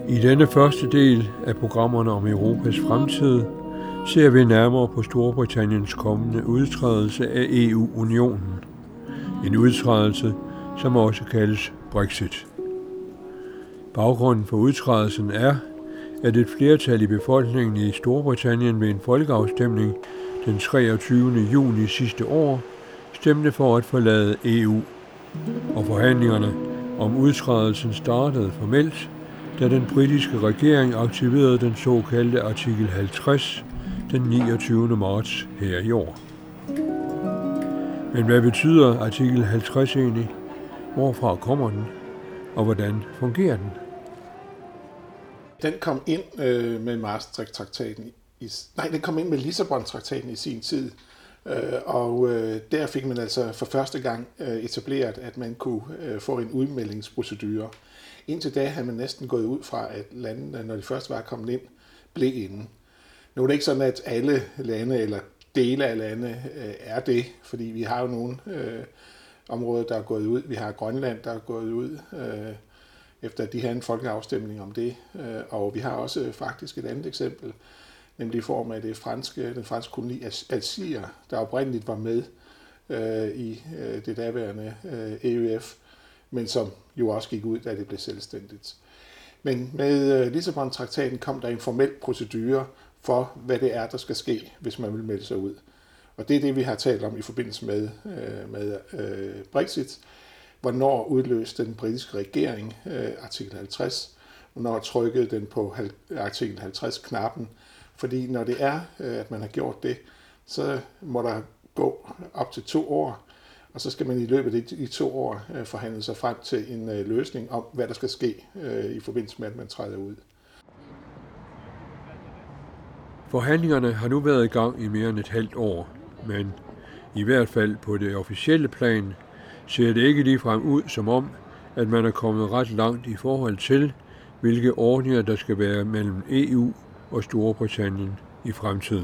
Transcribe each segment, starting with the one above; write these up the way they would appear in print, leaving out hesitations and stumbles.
I denne første del af programmerne om Europas fremtid ser vi nærmere på Storbritanniens kommende udtrædelse af EU-unionen. En udtrædelse, som også kaldes Brexit. Baggrunden for udtrædelsen er, at et flertal i befolkningen i Storbritannien ved en folkeafstemning den 23. juni sidste år stemte for at forlade EU, og forhandlingerne om udtrædelsen startede formelt, da den britiske regering aktiverede den såkaldte artikel 50 den 29. marts her i år. Men hvad betyder artikel 50 egentlig? Hvorfra kommer den? Og hvordan fungerer den? Den kom ind med Maastricht-traktaten. Den kom ind med Lissabon-traktaten i sin tid. Og der fik man altså for første gang etableret, at man kunne få en udmeldingsprocedure. Indtil da havde man næsten gået ud fra, at landene, når de først var kommet ind, blev inde. Nu er det ikke sådan, at alle lande eller dele af lande er det, fordi vi har jo nogle områder, der er gået ud. Vi har Grønland, der er gået ud, efter at de havde en folkeafstemning om det. Og vi har også faktisk et andet eksempel, nemlig i form af den franske koloni Algier, der oprindeligt var med i det daværende EUF, men som jo også gik ud, da det blev selvstændigt. Men med Lissabon-traktaten kom der en formel procedure for, hvad det er, der skal ske, hvis man vil melde sig ud. Og det er det, vi har talt om i forbindelse med Brexit. Hvornår udløste den britiske regering artikel 50? Hvornår trykkede den på artikel 50-knappen? Fordi når det er, at man har gjort det, så må der gå op til 2 år, og så skal man i løbet af de 2 år forhandle sig frem til en løsning om, hvad der skal ske i forbindelse med, at man træder ud. Forhandlingerne har nu været i gang i mere end et halvt år, men i hvert fald på det officielle plan ser det ikke ligefrem ud som om, at man er kommet ret langt i forhold til, hvilke ordninger der skal være mellem EU og Storbritannien i fremtiden.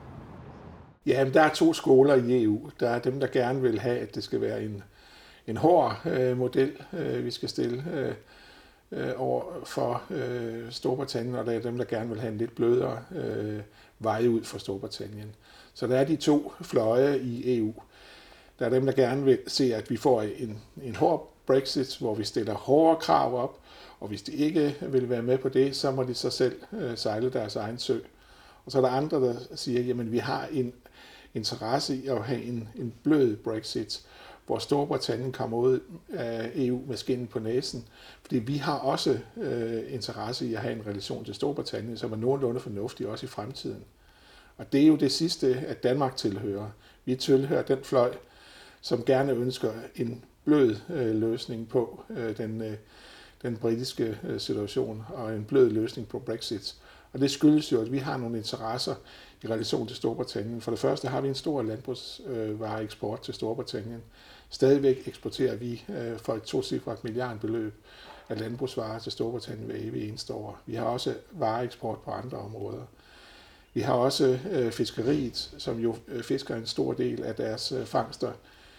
Ja, men der er 2 skoler i EU. Der er dem, der gerne vil have, at det skal være en hård model, vi skal stille over for Storbritannien, og der er dem, der gerne vil have en lidt blødere vej ud for Storbritannien. Så der er de 2 fløje i EU. Der er dem, der gerne vil se, at vi får en hård Brexit, hvor vi stiller hårdere krav op, og hvis de ikke vil være med på det, så må de så selv sejle deres egen sø. Og så er der andre, der siger, jamen vi har en interesse i at have en blød Brexit, hvor Storbritannien kommer ud af EU med skinnen på næsen. Fordi vi har også interesse i at have en relation til Storbritannien, som er nogenlunde fornuftig også i fremtiden. Og det er jo det sidste, at Danmark tilhører. Vi tilhører den fløj, som gerne ønsker en blød løsning på den britiske situation og en blød løsning på Brexit. Og det skyldes jo, at vi har nogle interesser i relation til Storbritannien. For det første har vi en stor landbrugsvareeksport til Storbritannien. Stadigvæk eksporterer vi for et 2-cifret milliardbeløb af landbrugsvarer til Storbritannien hver evig eneste år. Vi har også vareeksport på andre områder. Vi har også fiskeriet, som jo fisker en stor del af deres fangster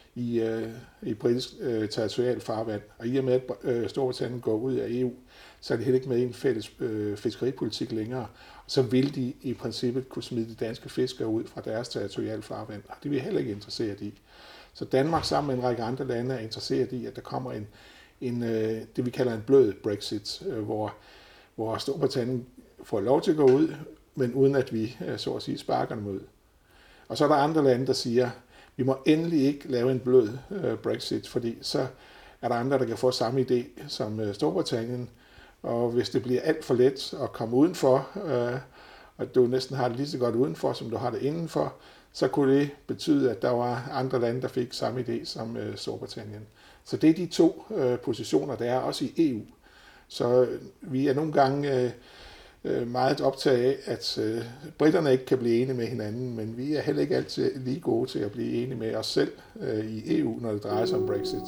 i britisk territorial farvand. Og i og med, at Storbritannien går ud af EU, så er de heller ikke med i en fælles fiskeripolitik længere. Så vil de i princippet kunne smide de danske fiskere ud fra deres territorial farvand. Og det er vi heller ikke interesseret i. Så Danmark sammen med en række andre lande er interesseret i, at der kommer det vi kalder en blød Brexit, hvor Storbritannien får lov til at gå ud, men uden at vi så at sige sparker dem ud. Og så er der andre lande, der siger, vi må endelig ikke lave en blød Brexit, fordi så er der andre, der kan få samme idé som Storbritannien. Og hvis det bliver alt for let at komme udenfor, og du næsten har det lige så godt udenfor, som du har det indenfor, så kunne det betyde, at der var andre lande, der fik samme idé som Storbritannien. Så det er de 2 positioner, der er også i EU. Så vi er nogle gange meget optaget af, at britterne ikke kan blive enige med hinanden, men vi er heller ikke altid lige gode til at blive enige med os selv i EU, når det drejer sig om Brexit.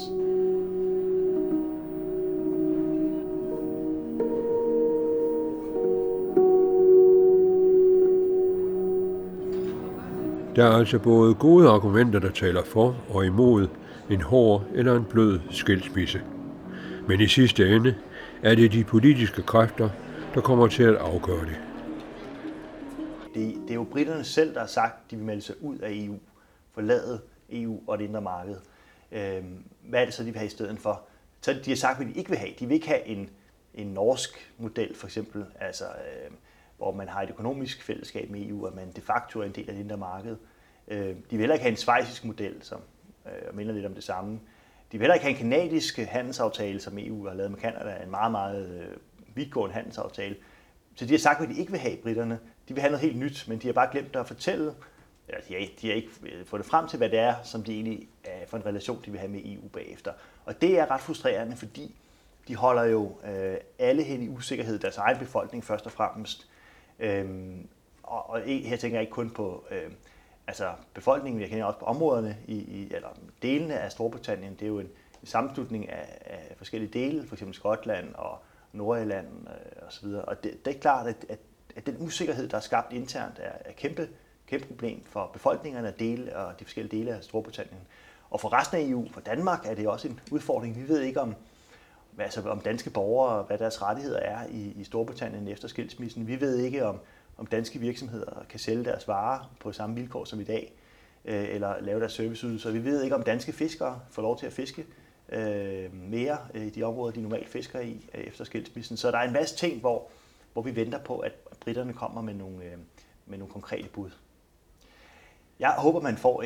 Der er altså både gode argumenter, der taler for og imod en hård eller en blød skilsmisse. Men i sidste ende er det de politiske kræfter, der kommer til at afgøre det. Det er jo briterne selv, der har sagt, at de vil melde sig ud af EU, forlade EU og det indre marked. Hvad er det så, de vil have i stedet for? Så de har sagt, hvad de ikke vil have. De vil ikke have en norsk model, for eksempel, altså, hvor man har et økonomisk fællesskab med EU, og man de facto er en del af det indre marked. De vil heller ikke have en schweizisk model, som minder lidt om det samme. De vil heller ikke have en kanadisk handelsaftale, som EU har lavet med Canada, en meget, meget vidtgående handelsaftale. Så de har sagt, hvad de ikke vil have, britterne. De vil have noget helt nyt, men de har bare glemt at fortælle, eller de har ikke fået det frem til, hvad det er, som de egentlig er for en relation, de vil have med EU bagefter. Og det er ret frustrerende, fordi de holder jo alle hen i usikkerhed, deres egen befolkning først og fremmest. Og her tænker jeg ikke kun på befolkningen, jeg kender også på områderne, eller delene af Storbritannien. Det er jo en sammenslutning af forskellige dele, f.eks. Skotland og Nordirland osv. Og det er klart, at den usikkerhed, der er skabt internt, er et kæmpe problem for befolkningerne og de forskellige dele af Storbritannien. Og for resten af EU, for Danmark, er det også en udfordring. Vi ved ikke om danske borgere, hvad deres rettigheder er i Storbritannien efter skilsmissen. Vi ved ikke, om danske virksomheder kan sælge deres varer på samme vilkår som i dag, eller lave deres serviceydelser. Vi ved ikke, om danske fiskere får lov til at fiske mere i de områder, de normalt fisker i efter skilsmissen. Så der er en masse ting, hvor vi venter på, at britterne kommer med nogle konkrete bud. Jeg håber, man får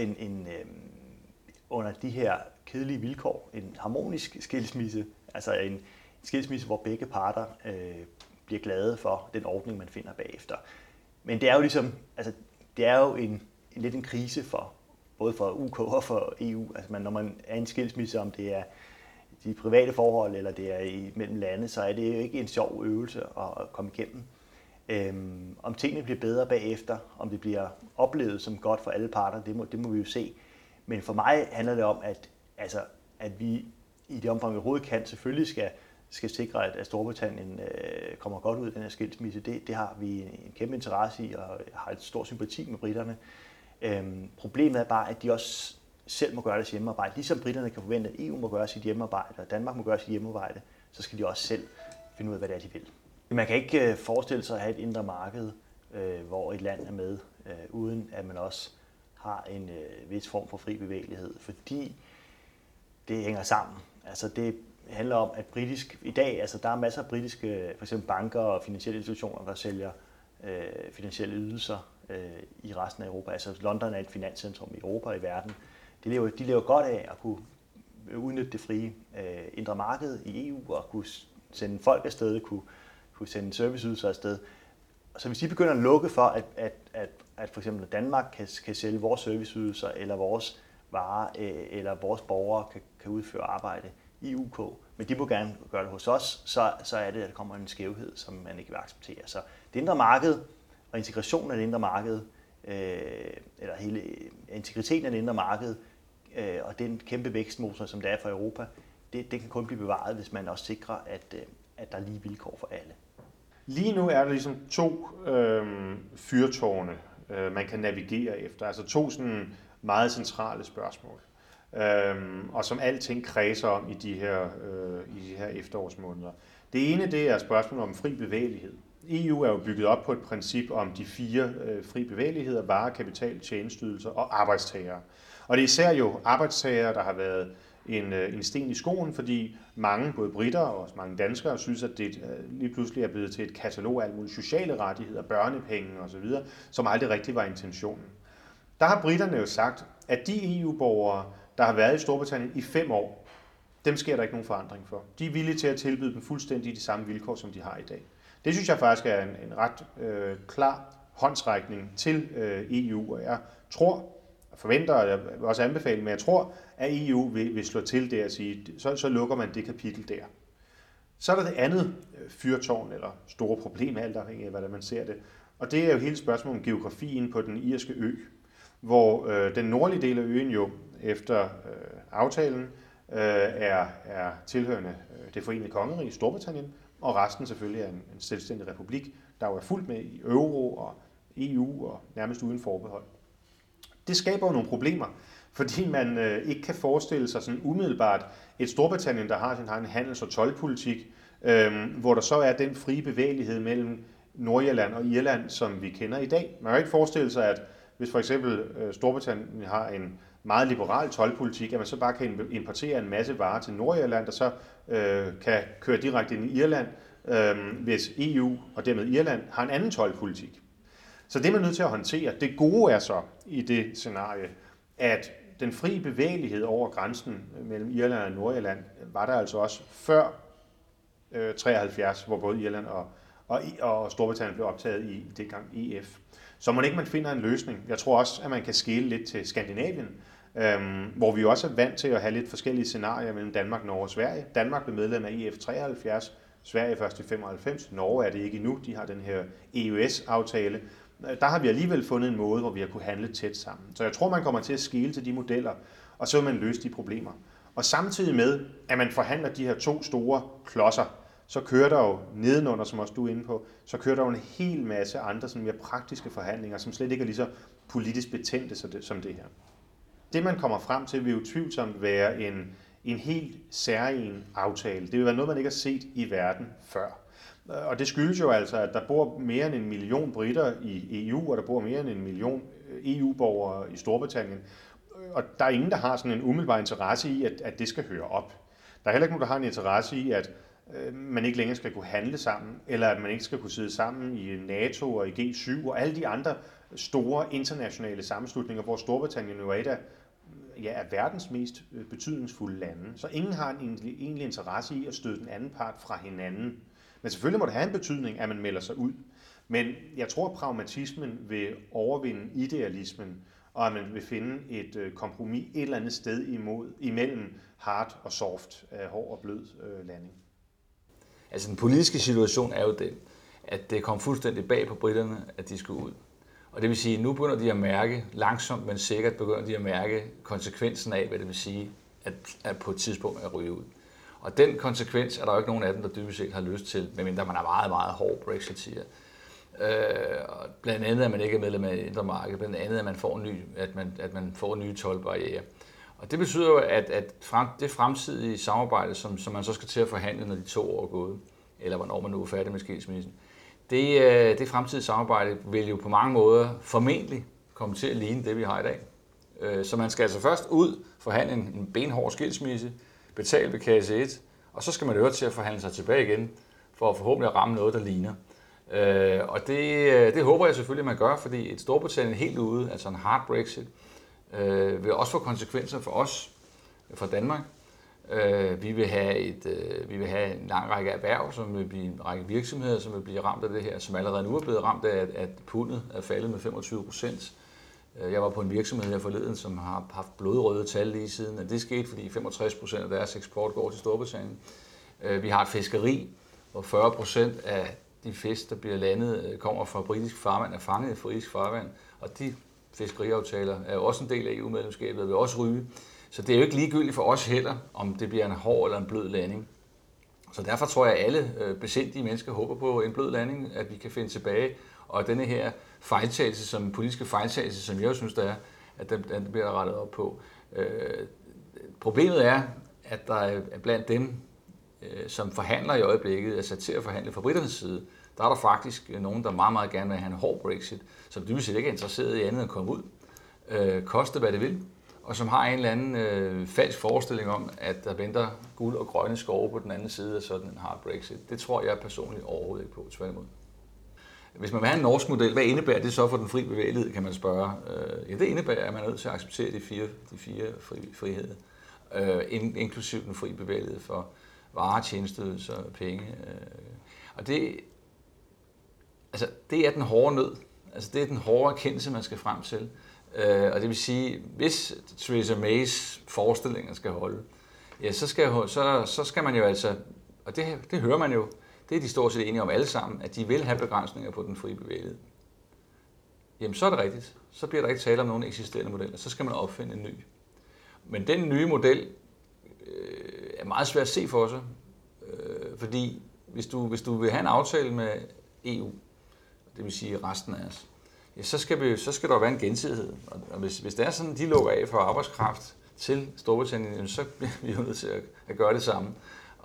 under de her kedelige vilkår en harmonisk skilsmisse, altså en skilsmisse, hvor begge parter bliver glade for den ordning, man finder bagefter. Men det er jo ligesom, det er jo lidt en krise både for UK og for EU. Altså når man er i en skilsmisse, om det er de private forhold eller det er mellem lande, så er det jo ikke en sjov øvelse at komme igennem. Om tingene bliver bedre bagefter, om det bliver oplevet som godt for alle parter, det må vi jo se. Men for mig handler det om, at vi i det omfang, vi overhovedet kan, selvfølgelig skal sikre, at Storbritannien kommer godt ud af den her skilsmisse. Det har vi en kæmpe interesse i, og har et stor sympati med britterne. Problemet er bare, at de også selv må gøre deres hjemmearbejde. Ligesom britterne kan forvente, at EU må gøre sit hjemmearbejde, og Danmark må gøre sit hjemmearbejde, så skal de også selv finde ud af, hvad det er, de vil. Man kan ikke forestille sig at have et indre marked, hvor et land er med, uden at man også har en vis form for fri bevægelighed, fordi det hænger sammen. Altså det handler om, at i dag, der er masser af britiske, for eksempel banker og finansielle institutioner, der sælger finansielle ydelser i resten af Europa. Altså London er et finanscentrum i Europa og i verden. De lever godt af at kunne udnytte det frie indre marked i EU og kunne sende folk afsted, kunne sende serviceydelser afsted. Så hvis de begynder at lukke for, at for eksempel Danmark kan sælge vores serviceydelser eller vores varer eller vores borgere kan udføre arbejde i UK, men de må gerne gøre det hos os, så er det, at der kommer en skævhed, som man ikke vil acceptere. Så det indre marked og integrationen af det indre marked, eller hele integriteten af det indre marked, og den kæmpe vækstmotor, som det er for Europa, det kan kun blive bevaret, hvis man også sikrer, at der er lige vilkår for alle. Lige nu er der ligesom to fyrtårne, man kan navigere efter, altså to sådan meget centrale spørgsmål, og som alting kredser om i de her efterårsmåneder. Det ene, det er spørgsmålet om fri bevægelighed. EU er jo bygget op på et princip om de 4 fri bevægeligheder: varer, kapital, tjenesteydelser og arbejdstagere. Og det er især jo arbejdstagere, der har været en sten i skoen, fordi mange, både britter og også mange danskere, synes, at det lige pludselig er blevet til et katalog af alle mulige sociale rettigheder, børnepenge osv., som aldrig rigtig var intentionen. Der har britterne jo sagt, at de EU-borgere, der har været i Storbritannien i 5 år, dem sker der ikke nogen forandring for. De er villige til at tilbyde dem fuldstændig de samme vilkår, som de har i dag. Det synes jeg faktisk er en ret klar håndsrækning til EU, og jeg tror, forventer, og jeg vil også anbefale, men jeg tror, at EU vil slå til der og sige, så lukker man det kapitel der. Så er der det andet fyrtårn, eller store problem, alt afhængig af, hvordan man ser det. Og det er jo hele spørgsmålet om geografien på den irske ø, hvor den nordlige del af øen jo efter aftalen er tilhørende det forenede kongerige Storbritannien, og resten selvfølgelig er en selvstændig republik, der jo er fuldt med i euro og EU og nærmest uden forbehold. Det skaber jo nogle problemer, fordi man ikke kan forestille sig sådan umiddelbart et Storbritannien, der har sin egen handels- og toldpolitik, hvor der så er den frie bevægelighed mellem Nordirland og Irland, som vi kender i dag. Man kan ikke forestille sig, at hvis for eksempel Storbritannien har en meget liberal toldpolitik, at man så bare kan importere en masse varer til Nordirland, og så kan køre direkte ind i Irland, hvis EU og dermed Irland har en anden toldpolitik. Så det er man nødt til at håndtere. Det gode er så i det scenarie, at den frie bevægelighed over grænsen mellem Irland og Nordirland var der altså også før 73, hvor både Irland og Storbritannien blev optaget i dengang EF. Så må ikke man finder en løsning. Jeg tror også, at man kan skele lidt til Skandinavien, hvor vi også er vant til at have lidt forskellige scenarier mellem Danmark, Norge og Sverige. Danmark blev medlem af EF 73, Sverige først i 95, Norge er det ikke endnu, de har den her EØS-aftale. Der har vi alligevel fundet en måde, hvor vi har kunne handle tæt sammen. Så jeg tror, man kommer til at skele til de modeller, og så vil man løse de problemer. Og samtidig med, at man forhandler de her to store klodser, så kører der jo nedenunder, som også du er inde på, så kører der jo en hel masse andre sådan mere praktiske forhandlinger, som slet ikke er lige så politisk betændte som det her. Det, man kommer frem til, vil jo tvivlsomt være en helt særlig aftale. Det vil være noget, man ikke har set i verden før. Og det skyldes jo altså, at der bor mere end 1 million briter i EU, og der bor mere end 1 million EU-borgere i Storbritannien. Og der er ingen, der har sådan en umiddelbar interesse i, at det skal høre op. Der er heller ikke nogen, der har en interesse i, at man ikke længere skal kunne handle sammen, eller at man ikke skal kunne sidde sammen i NATO og i G7 og alle de andre store internationale sammenslutninger, hvor Storbritannien jo er et af verdens mest betydningsfulde lande. Så ingen har en egentlig interesse i at støde den anden part fra hinanden. Men selvfølgelig må det have en betydning, at man melder sig ud. Men jeg tror, at pragmatismen vil overvinde idealismen, og at man vil finde et kompromis et eller andet sted imellem hard og soft, hård og blød landing. Altså den politiske situation er jo den, at det kom fuldstændig bag på briterne, at de skulle ud. Og det vil sige, at nu begynder de at mærke, langsomt men sikkert begynder de at mærke konsekvensen af, hvad det vil sige, at på et tidspunkt at ryge ud. Og den konsekvens er der jo ikke nogen af dem, der dybest set har lyst til, medmindre man er meget, meget hård brexiteer. Blandt andet, at man ikke er medlem af indre marked, blandt andet, at man får nye toldbarrierer. Og det betyder jo, at det fremtidige samarbejde, som man så skal til at forhandle, når de 2 år er gået, eller hvornår man nu er færdig med skilsmissen, det fremtidige samarbejde vil jo på mange måder formentlig komme til at ligne det, vi har i dag. Så man skal altså først ud, forhandle en benhård skilsmisse, betale ved kasse 1, og så skal man øve til at forhandle sig tilbage igen, for at forhåbentlig ramme noget, der ligner. Og det håber jeg selvfølgelig, man gør, fordi et Storbritannien helt ude, altså en hard Brexit, vil også få konsekvenser for os, for Danmark. Vi vil have en lang række erhverv, som vil blive en række virksomheder, som vil blive ramt af det her, som allerede nu er blevet ramt af, at pundet er faldet med 25%. Jeg var på en virksomhed her forleden, som har haft blodrøde tal lige siden, at det skete, fordi 65% af deres eksport går til Storbritannien. Vi har et fiskeri, hvor 40% af de fisk, der bliver landet, kommer fra britisk farvand, er fanget i britisk farvand, og de fiskeriaftaler er jo også en del af EU-medlemskabet og vil også ryge. Så det er jo ikke ligegyldigt for os heller, om det bliver en hård eller en blød landing. Så derfor tror jeg, at alle besindige mennesker håber på en blød landing, at vi kan finde tilbage, og denne her politiske fejltagelse, som jeg synes, der er, at den bliver rettet op på. Problemet er, at der er blandt dem, som forhandler i øjeblikket, er sat til at forhandle fra briternes side, der er der faktisk nogen, der meget, meget gerne vil have en hård Brexit, som dybest set ikke er interesseret i andet end at komme ud, koste hvad det vil, og som har en eller anden falsk forestilling om, at der venter guld og grønne skove på den anden side af sådan en hard Brexit. Det tror jeg personligt overhovedet ikke på, tværtimod. Hvis man vil have en norsk model, hvad indebærer det så for den fri bevægelighed, kan man spørge. Ja, det indebærer, at man er nødt til at acceptere de fire friheder, inklusiv den fri bevægelighed for varer, tjenesteydelser og penge. Og det er den hårde nød. Altså det er den hårde erkendelse, man skal frem til. Og det vil sige, hvis Theresa Mays forestillinger skal holde, ja, så skal man jo altså, og det hører man jo, det er de stort set enige om alle sammen, at de vil have begrænsninger på den frie bevægelighed. Jamen så er det rigtigt. Så bliver der ikke tale om nogen eksisterende modeller. Så skal man opfinde en ny. Men den nye model er meget svært at se for sig, fordi hvis du vil have en aftale med EU, det vil sige resten af os, ja, så skal der være en gensidighed. Og hvis det er sådan, de lukker af for arbejdskraft til Storbritannien, så bliver vi jo nødt til at gøre det samme.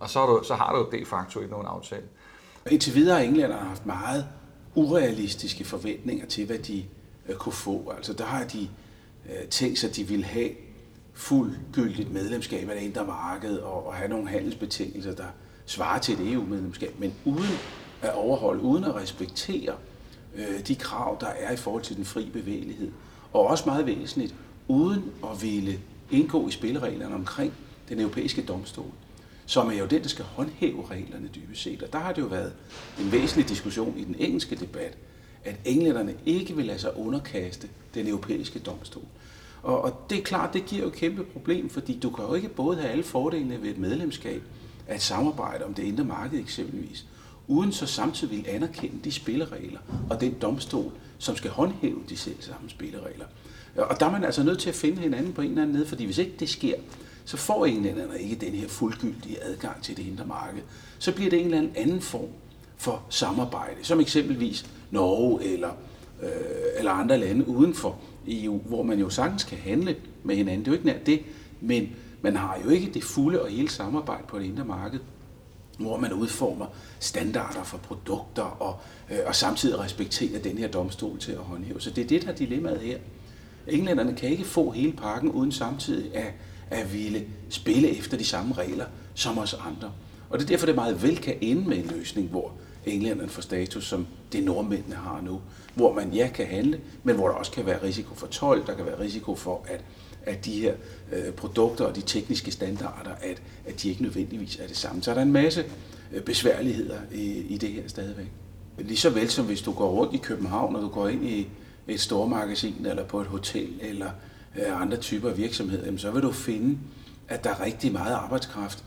Og så har du de facto ikke nogen aftale. Indtil videre har englænderne haft meget urealistiske forventninger til, hvad de kunne få. Altså der har de tænkt sig, at de ville have fuldgyldigt medlemskab af det indre marked og have nogle handelsbetingelser, der svarer til et EU-medlemskab, men uden at overholde, uden at respektere de krav, der er i forhold til den fri bevægelighed. Og også meget væsentligt, uden at ville indgå i spillereglerne omkring den europæiske domstol, som er jo den, der skal håndhæve reglerne dybest set. Og der har det jo været en væsentlig diskussion i den engelske debat, at englænderne ikke vil lade sig underkaste den europæiske domstol. Og det er klart, det giver jo et kæmpe problem, fordi du kan jo ikke både have alle fordelene ved et medlemskab af et samarbejde om det indre marked eksempelvis, uden så samtidig vil anerkende de spilleregler og den domstol, som skal håndhæve de selv samme spilleregler. Og der er man altså nødt til at finde hinanden på en eller anden ned, fordi hvis ikke det sker, så får englænderne ikke den her fuldgyldige adgang til det indre marked. Så bliver det en eller anden form for samarbejde, som eksempelvis Norge eller andre lande uden for EU, hvor man jo sagtens kan handle med hinanden. Det er jo ikke nær det, men man har jo ikke det fulde og hele samarbejde på det indre marked, hvor man udformer standarder for produkter og samtidig respekterer den her domstol til at håndhæve. Så det er det, der er dilemmaet her. Englænderne kan ikke få hele pakken uden samtidig at ville spille efter de samme regler som os andre. Og det er derfor, det meget vel kan ende med en løsning, hvor englænderne får status, som det nordmændene har nu, hvor man kan handle, men hvor der også kan være risiko for told, der kan være risiko for, at de her produkter og de tekniske standarder, at de ikke nødvendigvis er det samme. Så er der en masse besværligheder i det her stadigvæk. Lige så vel som hvis du går rundt i København, og du går ind i et stormagasin eller på et hotel eller andre typer af virksomheder, så vil du finde, at der er rigtig meget arbejdskraft,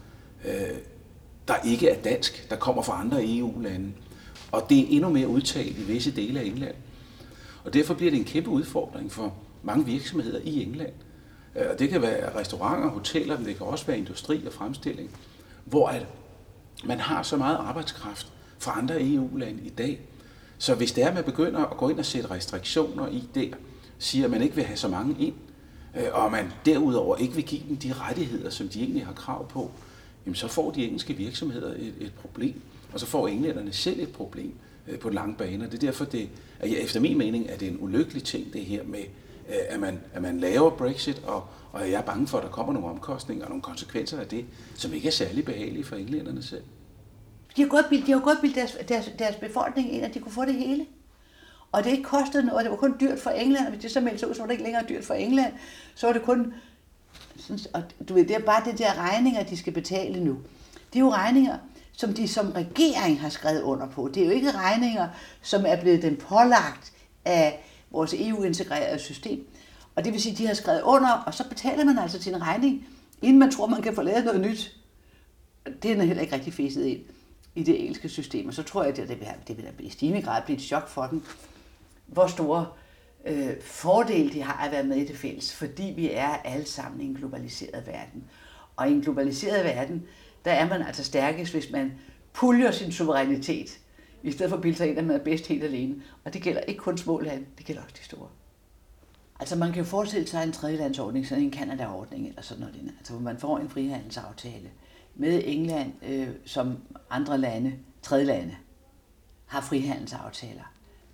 der ikke er dansk, der kommer fra andre EU-lande. Og det er endnu mere udtalt i visse dele af England. Og derfor bliver det en kæmpe udfordring for mange virksomheder i England. Og det kan være restauranter, hoteller, men det kan også være industri og fremstilling, hvor man har så meget arbejdskraft fra andre EU-lande i dag. Så hvis det er, at man begynder at gå ind og sætte restriktioner i der, siger, at man ikke vil have så mange ind, og man derudover ikke vil give dem de rettigheder, som de egentlig har krav på, jamen så får de engelske virksomheder et problem, og så får englænderne selv et problem på den lange bane. Det er derfor, efter min mening, at det er en ulykkelig ting, det her med, at man laver Brexit, og jeg er bange for, at der kommer nogle omkostninger og nogle konsekvenser af det, som ikke er særlig behagelige for englænderne selv. De har godt bildt deres befolkning ind, at de kunne få det hele. Og det ikke kostede noget, det var kun dyrt for England, og hvis det så meldte sig ud, så var det ikke længere dyrt for England, så var det kun, og du ved, det er bare det der regninger, de skal betale nu. Det er jo regninger, som de som regering har skrevet under på. Det er jo ikke regninger, som er blevet den pålagt af vores EU-integrerede system. Og det vil sige, at de har skrevet under, og så betaler man altså til en regning, inden man tror, man kan få lavet noget nyt. Det er heller ikke rigtig fæset ind i det engelske system, og så tror jeg, at det vil i stigende grad blive et chok for dem, hvor store fordele de har at være med i det fælles, fordi vi er alle sammen i en globaliseret verden. Og i en globaliseret verden, der er man altså stærkest, hvis man puljer sin suverænitet, i stedet for at bilde sig ind, at man er bedst helt alene. Og det gælder ikke kun små lande, det gælder også de store. Altså man kan jo forestille sig en tredjelandsordning, sådan en Canada-ordning eller sådan noget, altså hvor man får en frihandelsaftale med England, som andre lande, tredjelande, har frihandelsaftaler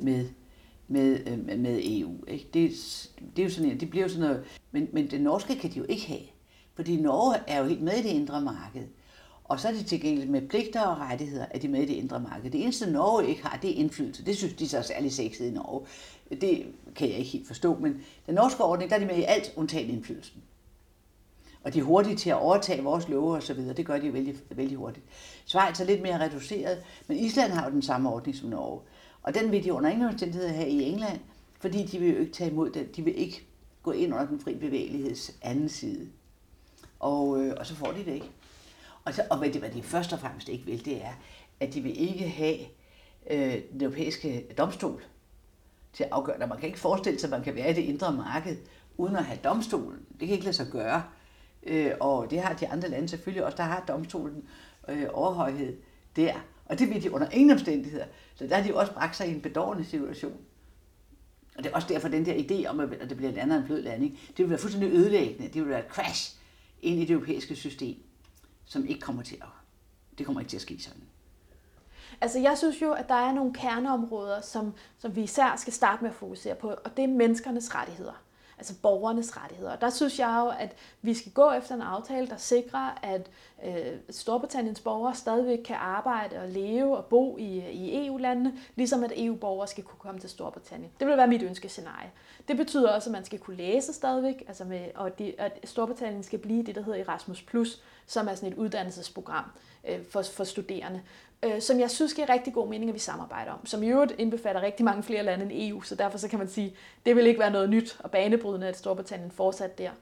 med EU. Ikke? Det er jo sådan, det bliver jo sådan noget, men det norske kan de jo ikke have, fordi Norge er jo helt med i det indre marked, og så er de tilgængeligt med pligter og rettigheder, at de er med i det indre marked. Det eneste Norge ikke har, det er indflydelse. Det synes de så er særlig sexet i Norge. Det kan jeg ikke helt forstå, men den norske ordning, der er de med i alt undtagen indflydelsen. Og de er hurtige til at overtage vores love og så videre. Det gør de vældig, vældig hurtigt. Schweiz er lidt mere reduceret, men Island har jo den samme ordning som Norge. Og den vil de under ingen omstændigheder have i England, fordi de vil jo ikke tage imod den. De vil ikke gå ind under den fri bevægeligheds anden side. Og så får de det ikke. Og hvad de først og fremmest ikke vil, det er, at de vil ikke have den europæiske domstol til at afgøre det. Man kan ikke forestille sig, at man kan være i det indre marked uden at have domstolen. Det kan ikke lade sig gøre. Og det har de andre lande selvfølgelig også. Der har domstolen overhøjhed der. Og det vil de under ingen omstændigheder. Så der har de jo også bragt sig i en bedårende situation. Og det er også derfor den der idé om, at det bliver landet en blød landing, det vil være fuldstændig ødelæggende. Det vil være et crash ind i det europæiske system, som ikke kommer til Det kommer ikke til at ske sådan. Altså jeg synes jo, at der er nogle kerneområder, som vi især skal starte med at fokusere på, og det er menneskernes rettigheder. Altså borgernes rettigheder. Og der synes jeg jo, at vi skal gå efter en aftale, der sikrer, at Storbritanniens borgere stadigvæk kan arbejde og leve og bo i EU-landene, ligesom at EU-borgere skal kunne komme til Storbritannien. Det vil være mit ønskescenarie. Det betyder også, at man skal kunne læse stadigvæk, altså at Storbritannien skal blive det, der hedder Erasmus+, som er sådan et uddannelsesprogram for studerende, som jeg synes giver rigtig god mening, at vi samarbejder om, som i øvrigt indbefatter rigtig mange flere lande end EU, så derfor så kan man sige, det vil ikke være noget nyt og banebrydende, at Storbritannien fortsat der.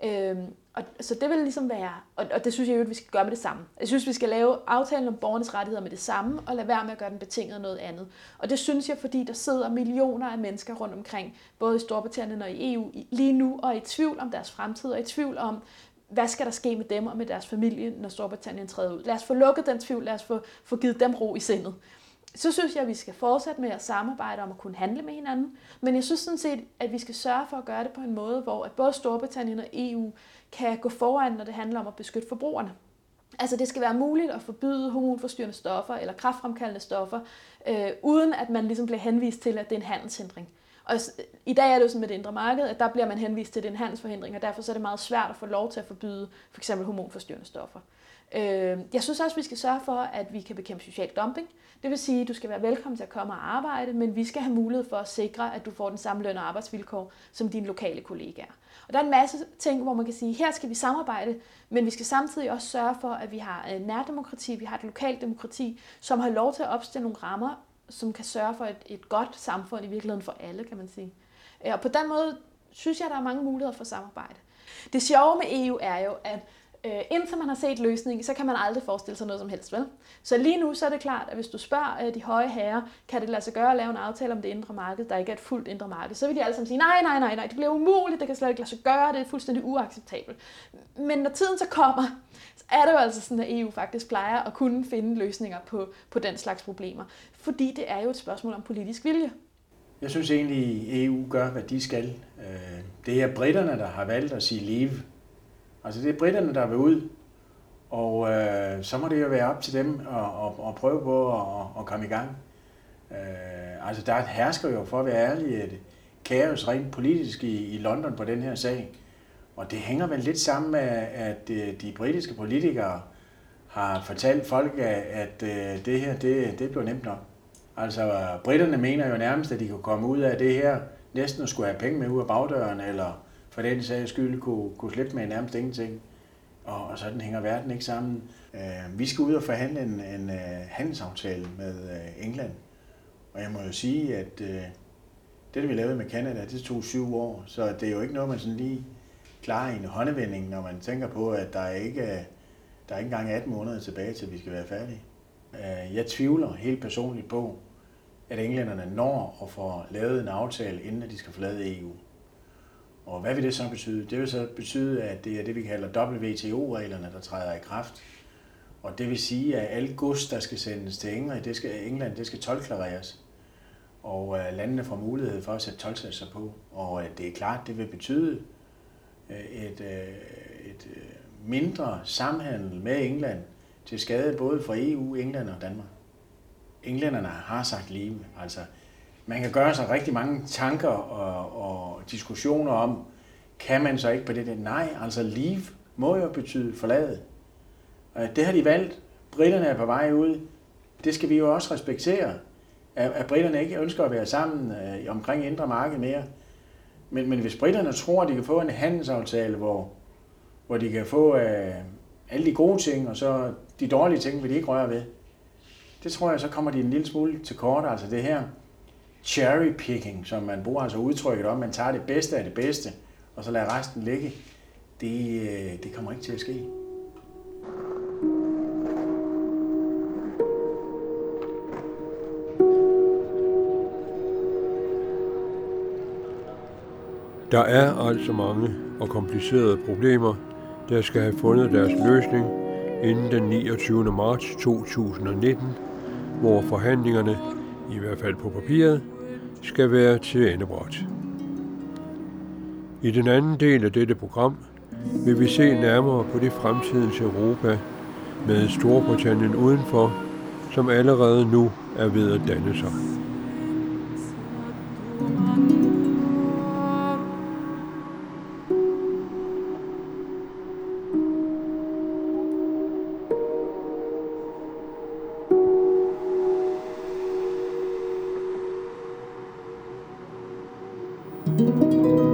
Så det vil ligesom være, og det synes jeg jo, at vi skal gøre med det samme. Jeg synes, vi skal lave aftalen om borgernes rettigheder med det samme, og lade være med at gøre den betinget af noget andet. Og det synes jeg, fordi der sidder millioner af mennesker rundt omkring, både i Storbritannien og i EU, lige nu, og i tvivl om deres fremtid, og i tvivl om, hvad skal der ske med dem og med deres familie, når Storbritannien træder ud. Lad os få lukket den tvivl, lad os få givet dem ro i sindet. Så synes jeg, at vi skal fortsætte med at samarbejde om at kunne handle med hinanden, men jeg synes sådan set, at vi skal sørge for at gøre det på en måde, hvor at både Storbritannien og EU kan gå foran, når det handler om at beskytte forbrugerne. Altså det skal være muligt at forbyde hormonforstyrrende stoffer eller kræftfremkaldende stoffer, uden at man ligesom bliver henvist til, at det er en handelshindring. Og i dag er det jo sådan med det indre marked, at der bliver man henvist til, at det er en handelsforhindring, og derfor så er det meget svært at få lov til at forbyde f.eks. hormonforstyrrende stoffer. Jeg synes også, at vi skal sørge for, at vi kan bekæmpe social dumping. Det vil sige, at du skal være velkommen til at komme og arbejde, men vi skal have mulighed for at sikre, at du får den samme løn og arbejdsvilkår som dine lokale kollegaer. Og der er en masse ting, hvor man kan sige, at her skal vi samarbejde, men vi skal samtidig også sørge for, at vi har nærdemokrati, vi har et lokalt demokrati, som har lov til at opstille nogle rammer, som kan sørge for et godt samfund i virkeligheden for alle, kan man sige. Og på den måde synes jeg, at der er mange muligheder for samarbejde. Det sjove med EU er jo, at indtil man har set løsningen, så kan man aldrig forestille sig noget som helst, vel? Så lige nu så er det klart, at hvis du spørger de høje herrer, kan det lade sig gøre at lave en aftale om det indre marked, der ikke er et fuldt indre marked, så vil de alle sammen sige, nej, det bliver umuligt, det kan slet ikke lade sig gøre, det er fuldstændig uacceptabelt. Men når tiden så kommer, så er det jo altså sådan, at EU faktisk plejer at kunne finde løsninger på den slags problemer, fordi det er jo et spørgsmål om politisk vilje. Jeg synes egentlig, at EU gør, hvad de skal. Det er britterne, der har valgt at sige leave. Altså det er britterne, der vil ud, og så må det jo være op til dem at prøve på at komme i gang. Altså der hersker jo, for at være ærlig, et kaos rent politisk i London på den her sag. Og det hænger vel lidt sammen med, at de britiske politikere har fortalt folk, at det her, det blev nemt nok. Altså britterne mener jo nærmest, at de kunne komme ud af det her, næsten at skulle have penge med ud af bagdøren, eller for den sags skyld kunne slippe med nærmest ingenting. Og sådan hænger verden ikke sammen. Vi skal ud og forhandle en handelsaftale med England. Og jeg må jo sige, at det vi lavede med Canada, det tog 7 år. Så det er jo ikke noget, man sådan lige klarer i en håndevending, når man tænker på, at der er ikke engang 18 måneder tilbage, til vi skal være færdige. Jeg tvivler helt personligt på, at englænderne når at få lavet en aftale, inden at de skal forlade EU. Og hvad vil det så betyde? Det vil så betyde, at det er det, vi kalder WTO-reglerne, der træder i kraft. Og det vil sige, at alt gods, der skal sendes til England, det skal toldklareres. Og landene får mulighed for at sætte toldsatser på. Og det er klart, det vil betyde et mindre samhandel med England til skade både for EU, England og Danmark. Englænderne har sagt leave. Altså, man kan gøre sig rigtig mange tanker og diskussioner om, kan man så ikke på det der? Nej, altså leave må jo betyde forlade. Det har de valgt. Briterne er på vej ud. Det skal vi jo også respektere, at briterne ikke ønsker at være sammen omkring indre marked mere. Men hvis briterne tror, at de kan få en handelsaftale, hvor de kan få alle de gode ting, og så de dårlige ting vil de ikke røre ved, det tror jeg, så kommer de en lille smule til kort. Altså det her cherry picking, som man bruger altså udtrykket om, man tager det bedste af det bedste, og så lader resten ligge, det kommer ikke til at ske. Der er altså mange og komplicerede problemer, der skal have fundet deres løsning inden den 29. marts 2019, hvor forhandlingerne, i hvert fald på papiret, skal være til endebræt. I den anden del af dette program vil vi se nærmere på det fremtidens Europa, med Storbritannien udenfor, som allerede nu er ved at danne sig. thank you